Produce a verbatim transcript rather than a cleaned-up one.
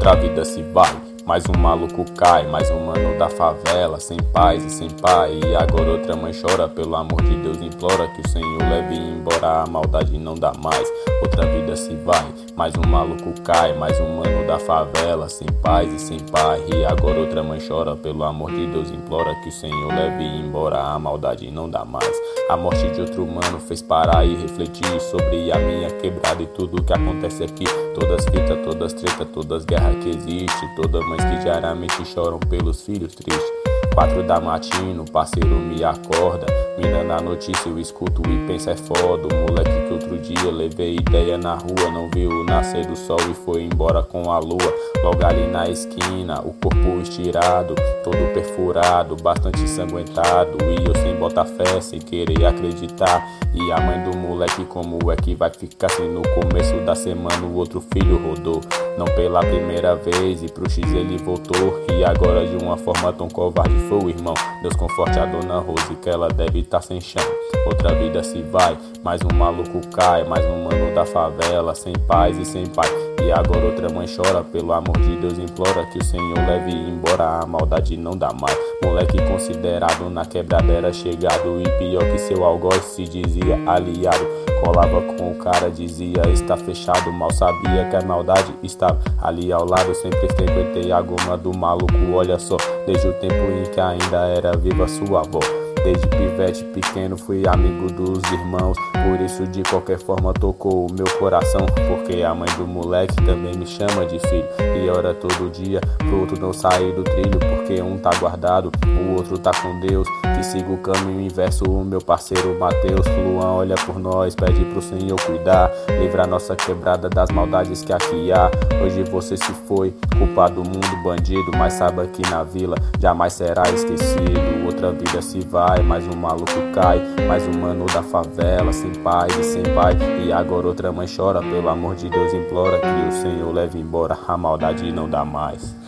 outra vida se vai. Mais um maluco cai, mais um mano da favela, sem paz e sem pai. E agora outra mãe chora, pelo amor de Deus implora que o Senhor leve embora, a maldade não dá mais. Outra vida se vai, mais um maluco cai, mais um mano da favela, sem paz e sem pai. E agora outra mãe chora, pelo amor de Deus implora que o Senhor leve embora, a maldade não dá mais. A morte de outro mano fez parar e refletir sobre a minha quebrada e tudo que acontece aqui. Todas fitas, todas treta, todas guerras que existe, todas mães que diariamente choram pelos filhos tristes. Quatro da matina, o parceiro me acorda, me dando a notícia, eu escuto e penso é foda. O moleque que outro dia levei ideia na rua, não viu o nascer do sol e foi embora com a lua. Logo ali na esquina, o corpo estirado, todo perfurado, bastante ensanguentado. E eu sem botar fé, sem querer acreditar. E a mãe do moleque como é que vai ficar assim? No começo da semana o outro filho rodou, não pela primeira vez, e pro X ele voltou. E agora de uma forma tão covarde foi o irmão. Deus conforte a dona Rose que ela deve tá sem chão. Outra vida se vai, mais um maluco cai, mais um mano da favela, sem paz e sem pai. E agora outra mãe chora, pelo amor de Deus implora que o Senhor leve embora, a maldade não dá mais. Moleque considerado na quebrada era chegado, e pior que seu algoz se dizia aliado. Colava com o cara, dizia está fechado, mal sabia que a maldade estava ali ao lado. Sempre frequentei a goma do maluco, olha só, desde o tempo em que ainda era viva sua avó. Desde pivete pequeno fui amigo dos irmãos, por isso de qualquer forma tocou o meu coração. Porque a mãe do moleque também me chama de filho, e ora todo dia pro outro não sair do trilho. Porque um tá guardado, o outro tá com Deus, que siga o caminho inverso, o meu parceiro Mateus. Luan olha por nós, pede pro Senhor cuidar, livrar nossa quebrada das maldades que aqui há. Hoje você se foi, culpa do mundo bandido, mas saiba que na vila jamais será esquecido. Outra vida se vai, mais um maluco cai, mais um mano da favela, sem paz e sem pai. E agora outra mãe chora, pelo amor de Deus implora que o Senhor leve embora, a maldade não dá mais.